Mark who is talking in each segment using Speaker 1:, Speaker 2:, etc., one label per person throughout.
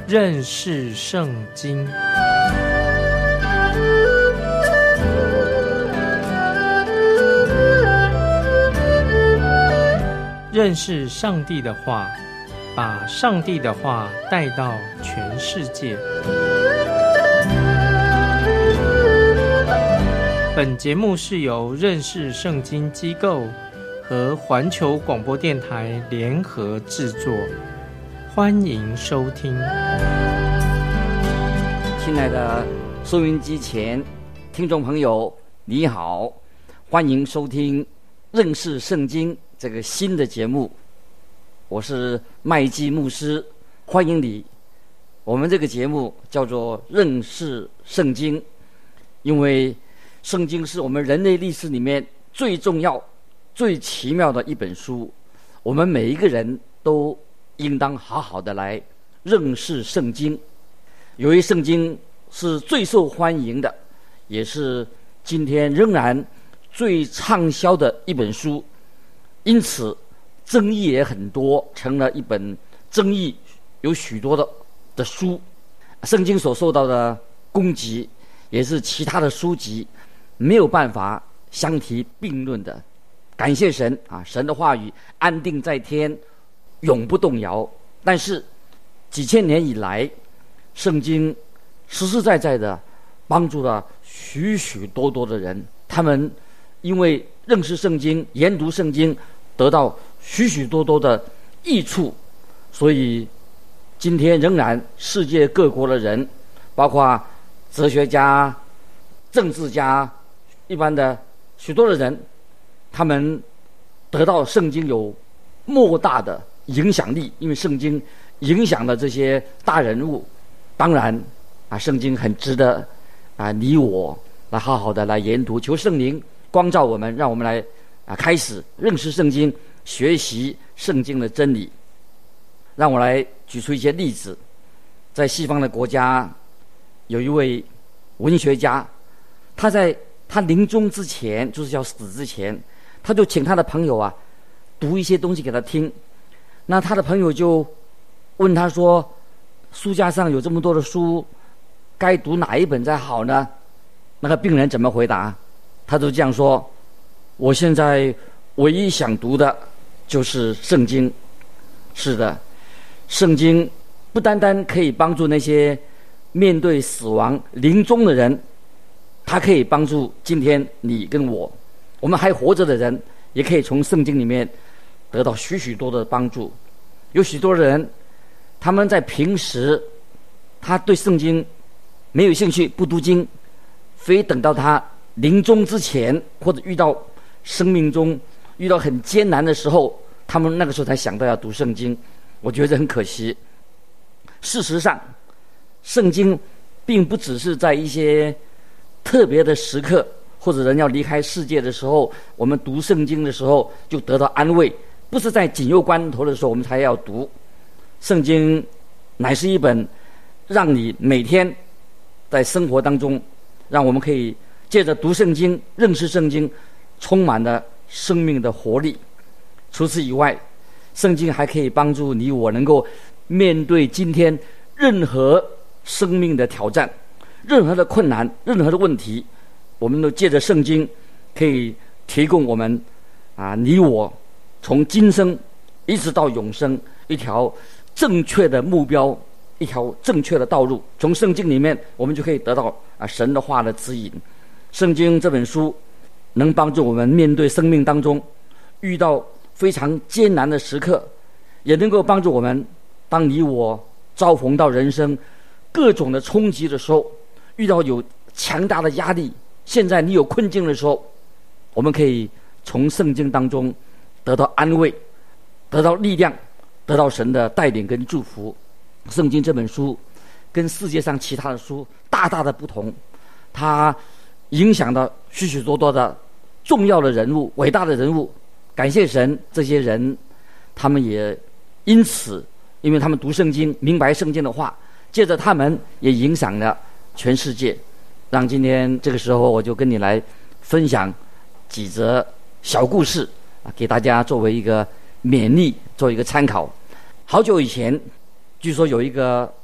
Speaker 1: 认识圣经。认识上帝的话，把上帝的话带到全世界。本节目是由认识圣经机构和环球广播电台联合制作，欢迎收听。
Speaker 2: 亲爱的收音机前听众朋友，你好，欢迎收听认识圣经这个新的节目。我是麦基牧师，欢迎你。我们这个节目叫做认识圣经，因为圣经是我们人类历史里面最重要最奇妙的一本书，我们每一个人都应当好好的来认识圣经。由于圣经是最受欢迎的，也是今天仍然最畅销的一本书，因此争议也很多，成了一本争议有许多的书。圣经所受到的攻击也是其他的书籍没有办法相提并论的。感谢神啊，神的话语安定在天，永不动摇。但是几千年以来，圣经实实在在的帮助了许许多多的人，他们因为认识圣经、研读圣经，得到许许多多的益处。所以今天仍然世界各国的人，包括哲学家、政治家，一般的许多的人，他们得到圣经有莫大的影响力，因为圣经影响了这些大人物。当然啊，圣经很值得啊你我来好好的来研读，求圣灵光照我们，让我们来开始认识圣经，学习圣经的真理。让我来举出一些例子。在西方的国家，有一位文学家，他在他临终之前，就是要死之前，他就请他的朋友读一些东西给他听。那他的朋友就问他说，书架上有这么多的书，该读哪一本才好呢？那个病人怎么回答？他就这样说，我现在唯一想读的就是圣经。是的，圣经不单单可以帮助那些面对死亡临终的人，它可以帮助今天你跟我们还活着的人，也可以从圣经里面得到许许多的帮助。有许多人，他们在平时他对圣经没有兴趣，不读经，非等到他临终之前，或者遇到生命中遇到很艰难的时候，他们那个时候才想到要读圣经。我觉得很可惜。事实上，圣经并不只是在一些特别的时刻，或者人要离开世界的时候，我们读圣经的时候就得到安慰，不是在紧要关头的时候我们才要读。圣经乃是一本让你每天在生活当中，让我们可以借着读圣经、认识圣经，充满了生命的活力。除此以外，圣经还可以帮助你我能够面对今天任何生命的挑战、任何的困难、任何的问题，我们都借着圣经可以提供我们你我从今生一直到永生一条正确的目标，一条正确的道路。从圣经里面我们就可以得到神的话的指引。圣经这本书能帮助我们面对生命当中遇到非常艰难的时刻，也能够帮助我们，当你我遭逢到人生各种的冲击的时候，遇到有强大的压力，现在你有困境的时候，我们可以从圣经当中得到安慰，得到力量，得到神的带领跟祝福。圣经这本书跟世界上其他的书大大的不同，它影响到许许多多的重要的人物、伟大的人物。感谢神，这些人他们也因此，因为他们读圣经，明白圣经的话，借着他们也影响了全世界。让今天这个时候我就跟你来分享几则小故事给大家作为一个勉励，做一个参考。好久以前，据说有一个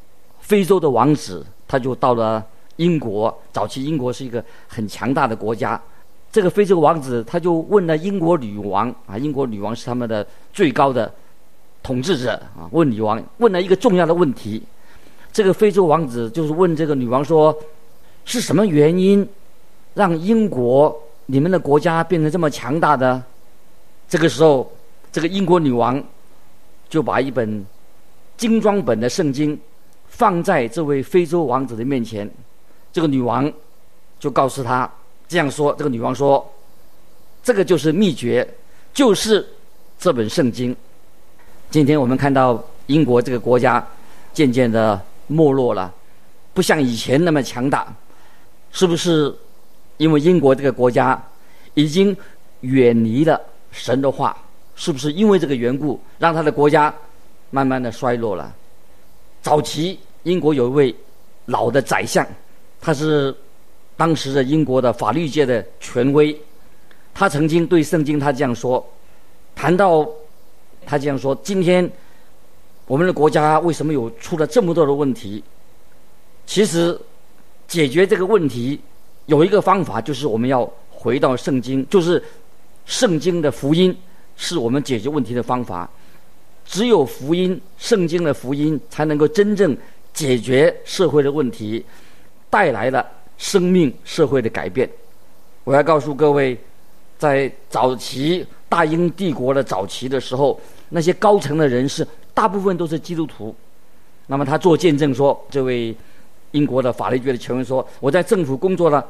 Speaker 2: 非洲的王子，他就到了英国。早期英国是一个很强大的国家，这个非洲王子他就问了英国女王啊，英国女王是他们的最高的统治者啊，问女王问了一个重要的问题。这个非洲王子就是问这个女王说，是什么原因让英国你们的国家变成这么强大的？这个时候，这个英国女王就把一本精装本的圣经放在这位非洲王子的面前。这个女王就告诉他这样说，这个女王说，这个就是秘诀，就是这本圣经。今天我们看到英国这个国家渐渐的没落了，不像以前那么强大，是不是因为英国这个国家已经远离了神的话？是不是因为这个缘故让他的国家慢慢的衰落了？早期英国有一位老的宰相，他是当时的英国的法律界的权威，他曾经对圣经他这样说，谈到他这样说，今天我们的国家为什么有出了这么多的问题？其实解决这个问题有一个方法，就是我们要回到圣经，就是圣经的福音是我们解决问题的方法。只有福音，圣经的福音才能够真正解决社会的问题，带来了生命社会的改变。我要告诉各位，在早期大英帝国的早期的时候，那些高层的人士大部分都是基督徒。那么他做见证说，这位英国的法律界的权威说，我在政府工作了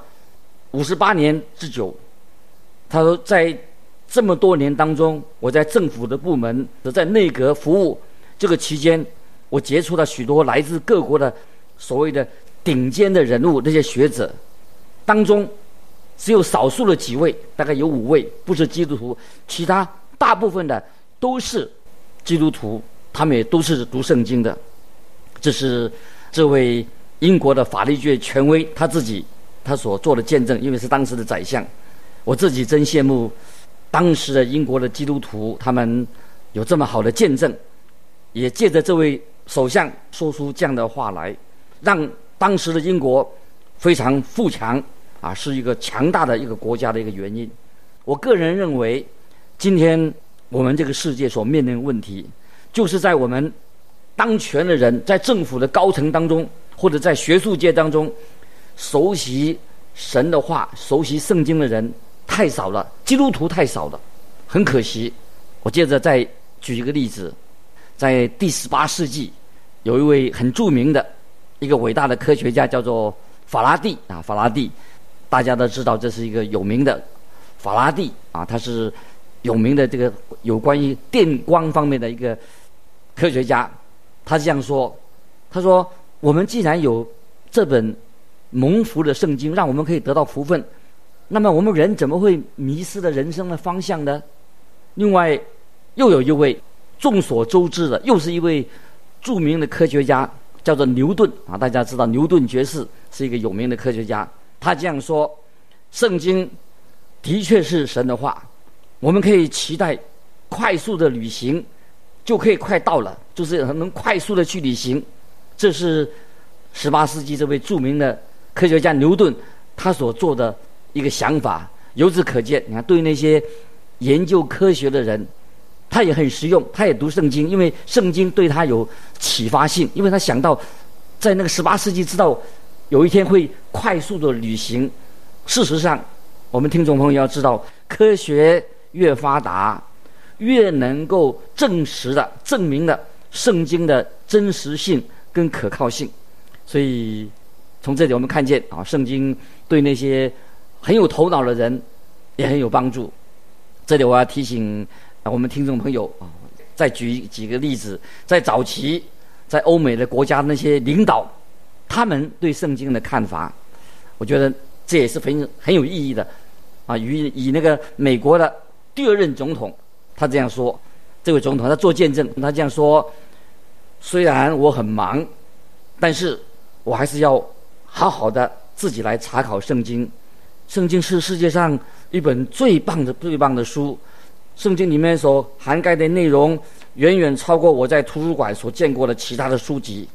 Speaker 2: 58年之久。他说，在这么多年当中，我在政府的部门，在内阁服务这个期间，我接触了许多来自各国的所谓的顶尖的人物，那些学者当中，只有少数的几位，大概有5位不是基督徒，其他大部分的都是基督徒，他们也都是读圣经的。这是这位英国的法律界权威他所做的见证，因为是当时的宰相。我自己真羡慕当时的英国的基督徒，他们有这么好的见证，也借着这位首相说出这样的话来，让当时的英国非常富强啊，是一个强大的一个国家的一个原因。我个人认为，今天我们这个世界所面临的问题，就是在我们当权的人，在政府的高层当中，或者在学术界当中，熟悉神的话、熟悉圣经的人太少了，基督徒太少了，很可惜。我接着再举一个例子，在第18世纪，有一位很著名的一个伟大的科学家，叫做法拉第啊。法拉第大家都知道，这是一个有名的法拉第啊，他是有名的这个有关于电光方面的一个科学家。他这样说，他说，我们既然有这本蒙福的圣经，让我们可以得到福分，那么我们人怎么会迷失了人生的方向呢？另外又有一位众所周知的，又是一位著名的科学家，叫做牛顿啊。大家知道牛顿爵士是一个有名的科学家，他这样说，圣经的确是神的话，我们可以期待快速的旅行，就可以快到了，就是能快速的去旅行。这是18世纪这位著名的科学家牛顿他所做的一个想法。由此可见，你看，对那些研究科学的人，他也很实用，他也读圣经，因为圣经对他有启发性，因为他想到在那个18世纪知道有一天会快速的旅行。事实上，我们听众朋友要知道，科学越发达，越能够证明了圣经的真实性跟可靠性。所以从这里我们看见啊，圣经对那些很有头脑的人也很有帮助。这里我要提醒我们听众朋友啊，再举几个例子。在早期，在欧美的国家那些领导，他们对圣经的看法，我觉得这也是很有意义的啊。以那个美国的第2任总统，他这样说，这位总统他做见证，他这样说，虽然我很忙，但是我还是要好好的自己来查考圣经。圣经是世界上一本最棒的书，圣经里面所涵盖的内容远远超过我在图书馆所见过的其他的书籍。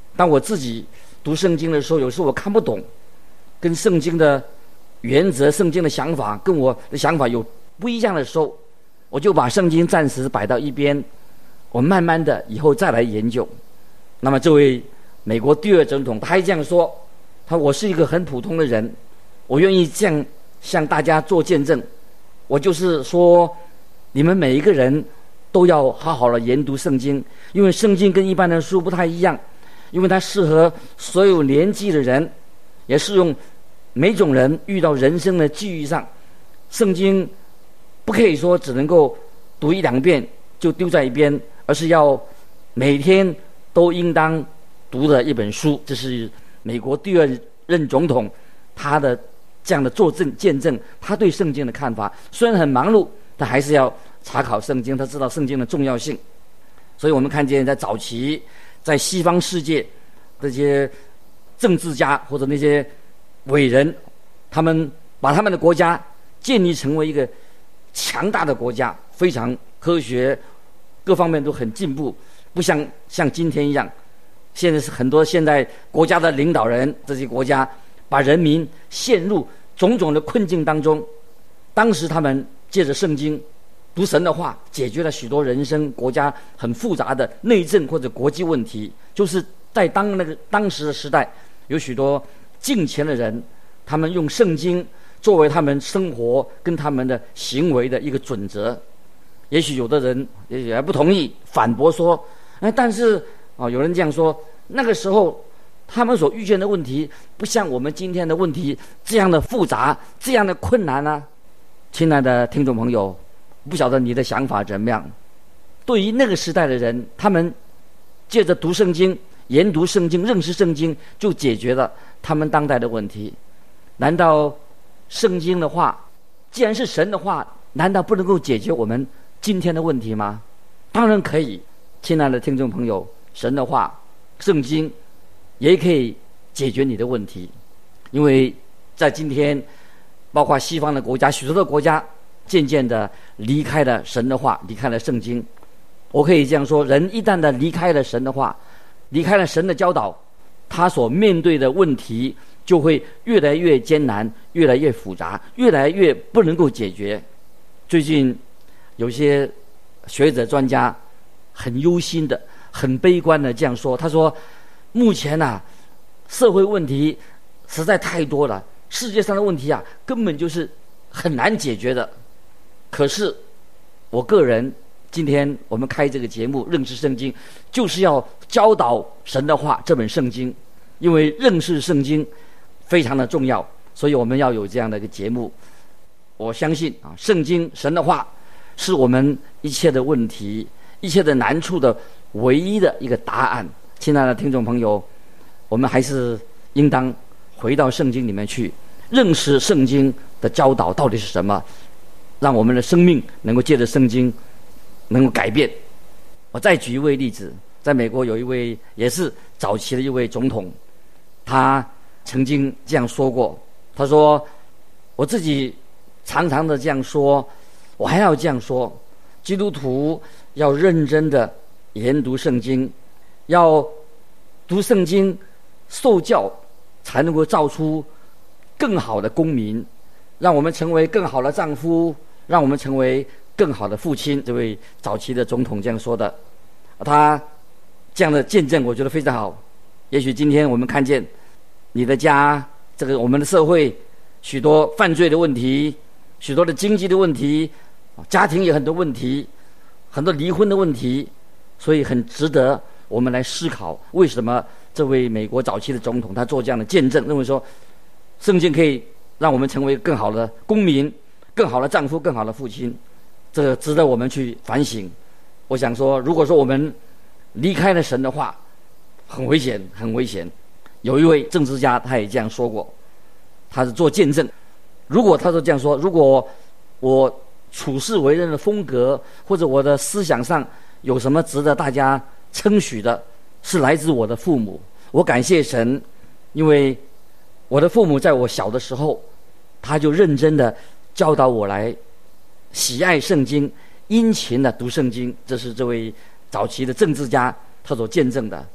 Speaker 2: 当我自己读圣经的时候，有时候我看不懂，跟圣经的原则、圣经的想法跟我的想法有不一样的时候，我就把圣经暂时摆到一边，我慢慢的以后再来研究。那么这位美国第二总统他还这样说，我是一个很普通的人，我愿意这样向大家做见证，我就是说你们每一个人都要好好的研读圣经，因为圣经跟一般的书不太一样，因为它适合所有年纪的人，也适用每种人遇到人生的际遇上。圣经不可以说只能够读一两遍就丢在一边，而是要每天都应当读的一本书。这是美国第二任总统他的这样的作证见证，他对圣经的看法。虽然很忙碌，他还是要查考圣经，他知道圣经的重要性。所以我们看见在早期在西方世界这些政治家或者那些伟人，他们把他们的国家建立成为一个强大的国家，非常科学各方面都很进步，不像今天一样。现在是很多现在国家的领导人，这些国家把人民陷入种种的困境当中。当时他们借着圣经读神的话，解决了许多人生国家很复杂的内政或者国际问题。就是在当时的时代，有许多敬虔的人，他们用圣经作为他们生活跟他们的行为的一个准则。也许有的人也还不同意，反驳说，但是有人这样说，那个时候他们所遇见的问题不像我们今天的问题这样的复杂，这样的困难啊。亲爱的听众朋友，不晓得你的想法怎么样？对于那个时代的人，他们借着读圣经、研读圣经、认识圣经，就解决了他们当代的问题。难道圣经的话，既然是神的话，难道不能够解决我们今天的问题吗？当然可以。亲爱的听众朋友，神的话，圣经也可以解决你的问题。因为在今天，包括西方的国家，许多的国家渐渐的离开了神的话，离开了圣经。我可以这样说，人一旦的离开了神的话，离开了神的教导，他所面对的问题就会越来越艰难，越来越复杂，越来越不能够解决。最近有些学者专家很忧心的、很悲观的这样说，他说目前社会问题实在太多了，世界上的问题根本就是很难解决的。可是我个人今天我们开这个节目认识圣经，就是要教导神的话，这本圣经。因为认识圣经非常的重要，所以我们要有这样的一个节目。我相信圣经神的话是我们一切的问题、一切的难处的唯一的一个答案。亲爱的听众朋友，我们还是应当回到圣经里面去，认识圣经的教导到底是什么，让我们的生命能够借着圣经能够改变。我再举一位例子，在美国有一位也是早期的一位总统，他曾经这样说过，他说，我自己常常的这样说，我还要这样说，基督徒要认真的研读圣经，要读圣经受教，才能够造出更好的公民，让我们成为更好的丈夫，让我们成为更好的父亲。这位早期的总统这样说的，他这样的见证我觉得非常好。也许今天我们看见你的家，这个我们的社会许多犯罪的问题，许多的经济的问题，家庭有很多问题，很多离婚的问题，所以很值得我们来思考，为什么这位美国早期的总统他做这样的见证，认为说圣经可以让我们成为更好的公民，更好的丈夫，更好的父亲。这个值得我们去反省。我想说，如果说我们离开了神的话，很危险，很危险。有一位政治家他也这样说过，他是做见证，如果他说这样说，如果我处事为人的风格或者我的思想上有什么值得大家称许的，是来自我的父母。我感谢神，因为我的父母在我小的时候，他就认真的教导我来喜爱圣经，殷勤的读圣经。这是这位早期的政治家他所见证的。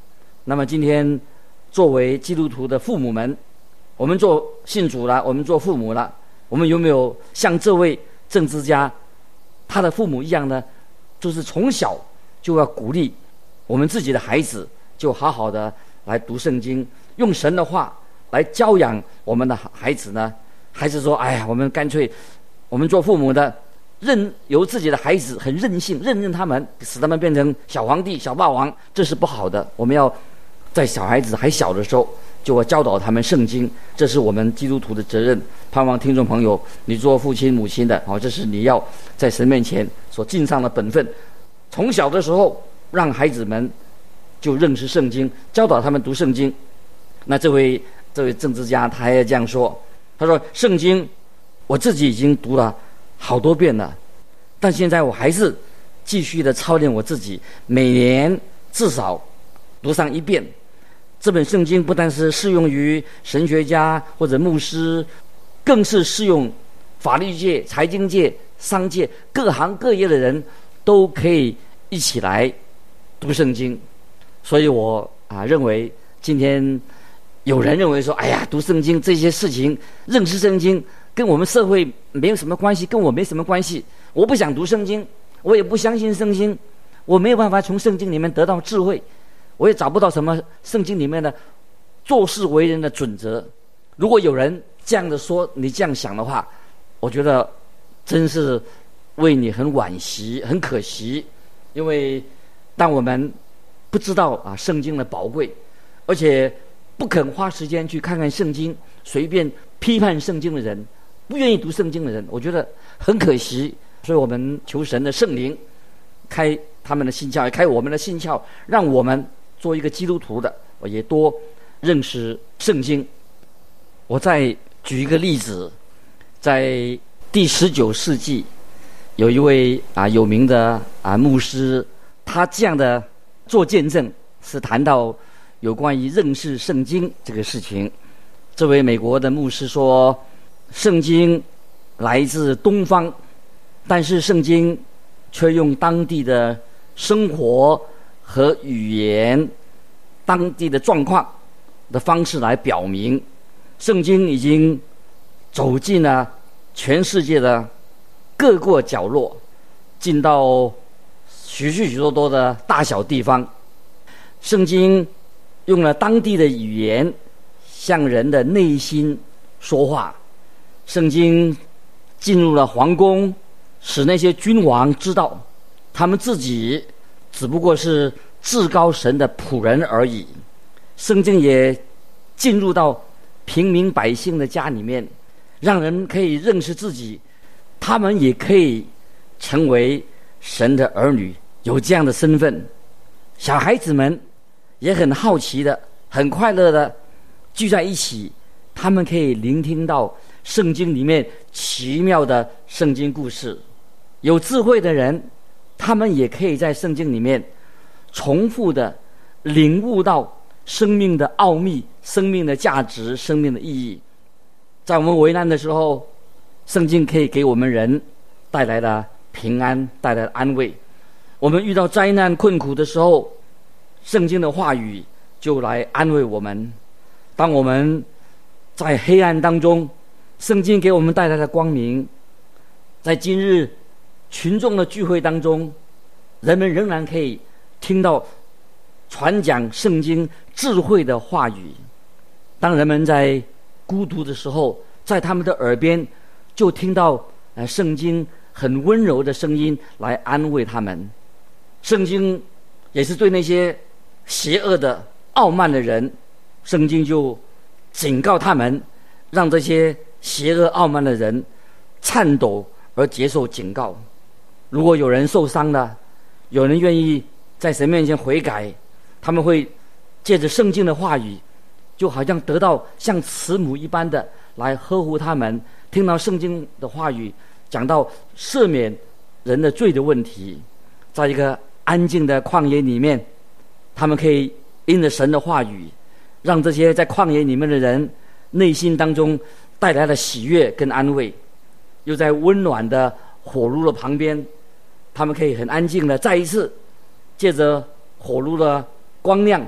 Speaker 2: 那么今天作为基督徒的父母们，我们做信主了，我们做父母了，我们有没有像这位政治家他的父母一样呢？就是从小就要鼓励我们自己的孩子，就好好的来读圣经，用神的话来教养我们的孩子呢？还是说，哎呀，我们干脆我们做父母的任由自己的孩子很任性，任他们，使他们变成小皇帝、小霸王，这是不好的。我们要在小孩子还小的时候就要教导他们圣经，这是我们基督徒的责任。盼望听众朋友，你做父亲母亲的，这是你要在神面前所尽上的本分。从小的时候让孩子们就认识圣经，教导他们读圣经。那这位政治家他也这样说，他说圣经我自己已经读了好多遍了，但现在我还是继续的操练我自己，每年至少读上一遍。这本圣经不但是适用于神学家或者牧师，更是适用法律界、财经界、商界各行各业的人都可以一起来读圣经。所以我认为今天有人认为说，哎呀，读圣经这些事情，认识圣经跟我们社会没有什么关系，跟我没什么关系，我不想读圣经，我也不相信圣经，我没有办法从圣经里面得到智慧，我也找不到什么圣经里面的做事为人的准则。如果有人这样的说，你这样想的话，我觉得真是为你很惋惜，很可惜。因为当我们不知道圣经的宝贵，而且不肯花时间去看看圣经，随便批判圣经的人，不愿意读圣经的人，我觉得很可惜。所以我们求神的圣灵开他们的心窍，也开我们的心窍，让我们做一个基督徒的也多认识圣经。我再举一个例子，在第19世纪有一位有名的牧师，他这样的做见证，是谈到有关于认识圣经这个事情。这位美国的牧师说，圣经来自东方，但是圣经却用当地的生活和语言、当地的状况的方式来表明，圣经已经走进了全世界的各个角落，进到许多的大小地方。圣经用了当地的语言向人的内心说话，圣经进入了皇宫，使那些君王知道他们自己只不过是至高神的仆人而已。圣经也进入到平民百姓的家里面，让人可以认识自己，他们也可以成为神的儿女，有这样的身份。小孩子们也很好奇的，很快乐的聚在一起，他们可以聆听到圣经里面奇妙的圣经故事。有智慧的人，他们也可以在圣经里面重复的领悟到生命的奥秘、生命的价值、生命的意义。在我们危难的时候，圣经可以给我们人带来了平安，带来了安慰。我们遇到灾难困苦的时候，圣经的话语就来安慰我们。当我们在黑暗当中，圣经给我们带来了光明。在今日群众的聚会当中，人们仍然可以听到传讲圣经智慧的话语。当人们在孤独的时候，在他们的耳边就听到圣经很温柔的声音来安慰他们。圣经也是对那些邪恶的傲慢的人，圣经就警告他们，让这些邪恶傲慢的人颤抖而接受警告。如果有人受伤了，有人愿意在神面前悔改，他们会借着圣经的话语，就好像得到像慈母一般的来呵护他们。听到圣经的话语讲到赦免人的罪的问题，在一个安静的旷野里面，他们可以因着神的话语，让这些在旷野里面的人内心当中带来了喜悦跟安慰。又在温暖的火炉的旁边，他们可以很安静的再一次借着火炉的光亮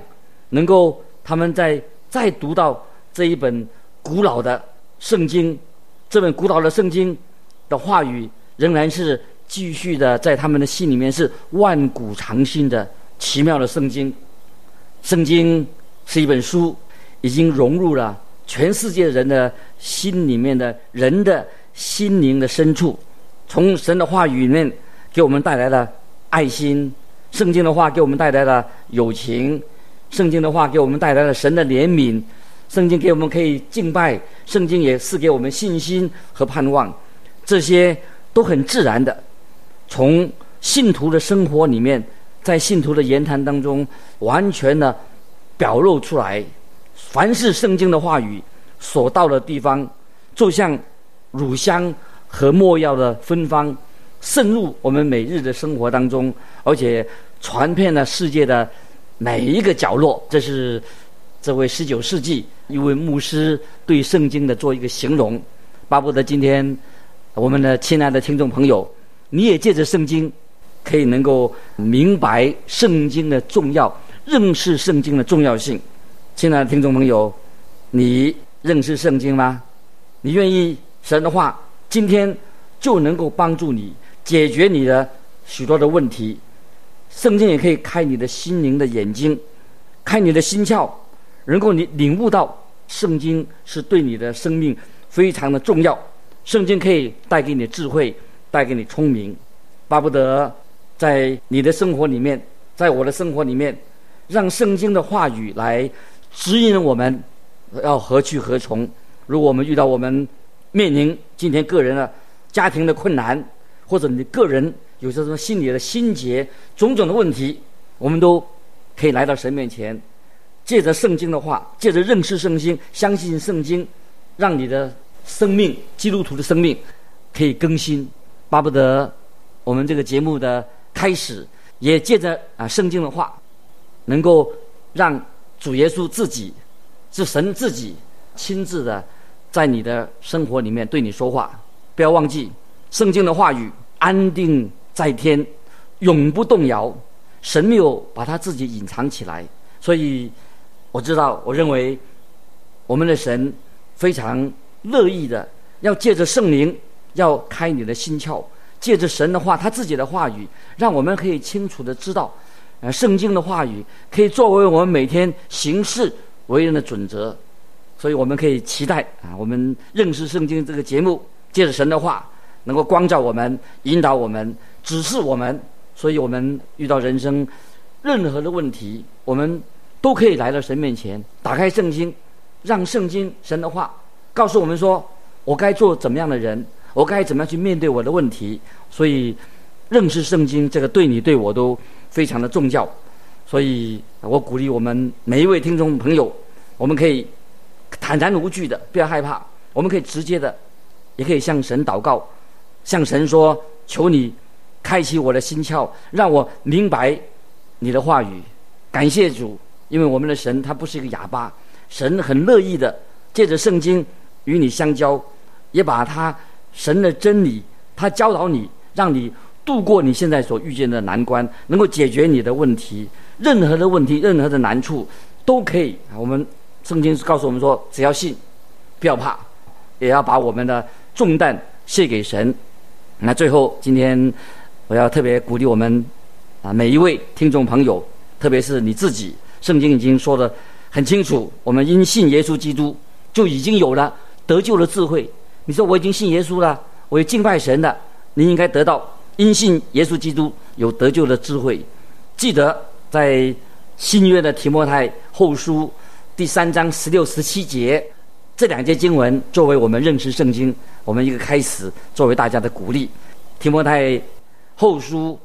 Speaker 2: 能够他们再读到这一本古老的圣经，这本古老的圣经的话语仍然是继续的在他们的心里面是万古长新的奇妙的圣经。圣经是一本书，已经融入了全世界人的心里面的人的心灵的深处。从神的话语里面给我们带来了爱心，圣经的话给我们带来了友情，圣经的话给我们带来了神的怜悯，圣经给我们可以敬拜，圣经也是给我们信心和盼望。这些都很自然的从信徒的生活里面，在信徒的言谈当中完全的表露出来。凡是圣经的话语所到的地方，就像乳香和没药的芬芳，渗入我们每日的生活当中，而且传遍了世界的每一个角落。这是这位19世纪一位牧师对圣经的做一个形容。巴不得今天我们的亲爱的听众朋友，你也借着圣经可以能够明白圣经的重要，认识圣经的重要性。亲爱的听众朋友，你认识圣经吗？你愿意神的话今天就能够帮助你解决你的许多的问题。圣经也可以开你的心灵的眼睛，开你的心窍，能够你领悟到圣经是对你的生命非常的重要。圣经可以带给你智慧，带给你聪明。巴不得在你的生活里面，在我的生活里面，让圣经的话语来指引我们要何去何从。如果我们遇到我们面临今天个人的家庭的困难，或者你个人有些什么心理的心结，种种的问题，我们都可以来到神面前，借着圣经的话，借着认识圣经，相信圣经，让你的生命，基督徒的生命可以更新。巴不得我们这个节目的开始也借着圣经的话，能够让主耶稣自己，是神自己亲自的在你的生活里面对你说话。不要忘记圣经的话语安定在天，永不动摇。神没有把他自己隐藏起来，所以我认为我们的神非常乐意的要借着圣灵要开你的心窍，借着神的话，他自己的话语，让我们可以清楚的知道圣经的话语可以作为我们每天行事为人的准则。所以我们可以期待我们认识圣经这个节目，借着神的话能够光照我们，引导我们，指示我们。所以我们遇到人生任何的问题，我们都可以来到神面前，打开圣经，让圣经神的话告诉我们说，我该做怎么样的人，我该怎么样去面对我的问题。所以认识圣经这个对你对我都非常的重要。所以我鼓励我们每一位听众朋友，我们可以坦然无惧的，不要害怕，我们可以直接的，也可以向神祷告，向神说，求你开启我的心窍，让我明白你的话语。感谢主，因为我们的神他不是一个哑巴，神很乐意的借着圣经与你相交，也把他神的真理他教导你，让你度过你现在所遇见的难关，能够解决你的问题。任何的问题，任何的难处都可以，我们圣经告诉我们说，只要信，不要怕，也要把我们的重担卸给神。那最后今天我要特别鼓励我们每一位听众朋友，特别是你自己，圣经已经说得很清楚，我们因信耶稣基督就已经有了得救的智慧。你说我已经信耶稣了，我也敬拜神了，你应该得到因信耶稣基督有得救的智慧。记得在新约的提摩太后书第3章16、17节，这2节经文作为我们认识圣经我们一个开始，作为大家的鼓励。提摩太后书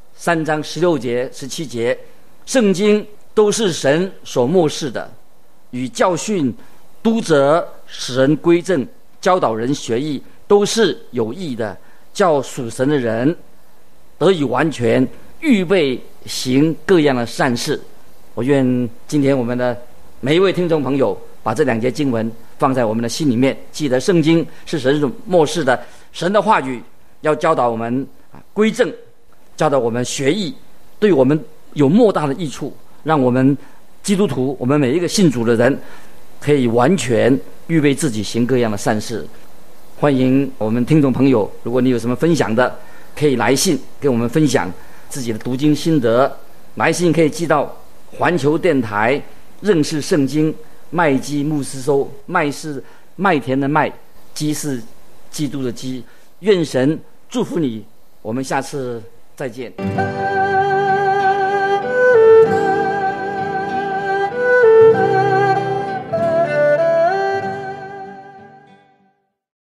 Speaker 2: 3章16节、17节，圣经都是神所默示的，与教训、督责、使人归正、教导人学艺，都是有益的，叫属神的人得以完全，预备行各样的善事。我愿今天我们的每一位听众朋友把这2节经文放在我们的心里面，记得圣经是神所默示的，神的话语要教导我们归正，教导我们学艺，对我们有莫大的益处，让我们基督徒，我们每一个信主的人，可以完全预备自己行各样的善事。欢迎我们听众朋友，如果你有什么分享的，可以来信跟我们分享自己的读经心得。来信可以寄到环球电台认识圣经麦基牧师收，麦是麦田的麦，基是基督的基。愿神祝福你，我们下次再见。